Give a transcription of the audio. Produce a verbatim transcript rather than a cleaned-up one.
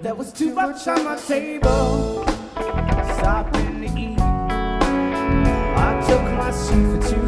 There was too much on my table, stopping to eat. I took my seat for two